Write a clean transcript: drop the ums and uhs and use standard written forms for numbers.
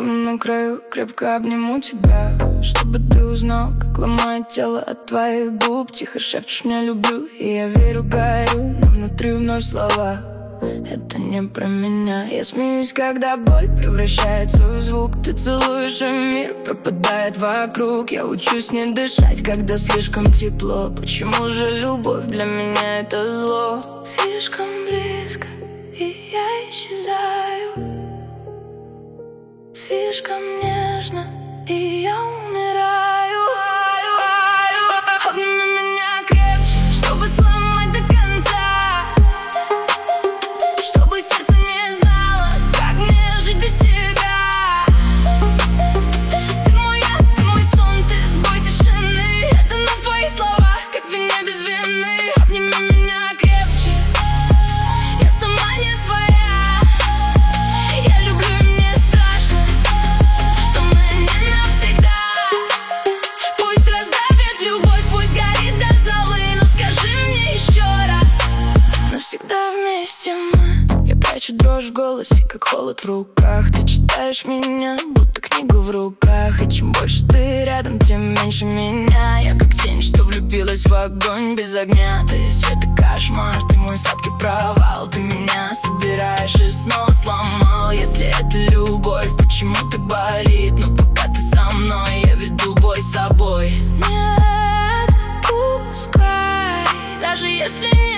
Словно на краю крепко обниму тебя, чтобы ты узнал, как ломает тело от твоих губ. Тихо шепчешь мне люблю, и я верю, горю, но внутри вновь слова: это не про меня. Я смеюсь, когда боль превращается в звук. Ты целуешь, и мир пропадает вокруг. Я учусь не дышать, когда слишком тепло. Почему же любовь для меня это зло? Слишком близко, и я исчезаю. Слишком нежно, и я умираю. Обними меня крепче, чтобы сломать до конца, чтобы сердце не знало, как мне жить без тебя. Ты мой яд, ты мой сон, ты сбой тишины. Это на твои слова, как вине без вины. Обними меня крепче, я сама не своя. Я люблю, и мне страшно, что мы не навсегда. Пусть раздавит любовь, пусть горит до золы, но скажи мне еще раз: навсегда вместе мы. Я прячу дрожь в голосе, как холод в руках. Ты читаешь меня, будто книгу в руках. И чем больше ты рядом, тем меньше меня. Я как тень, что влюбилась в огонь без огня. Ты свет и кошмар, ты мой сладкий провал. Ты меня собираешь и снова сломал. Если это любовь, почему так болит? Но пока ты со мной, я веду бой с собой. Нет, пускай, даже если не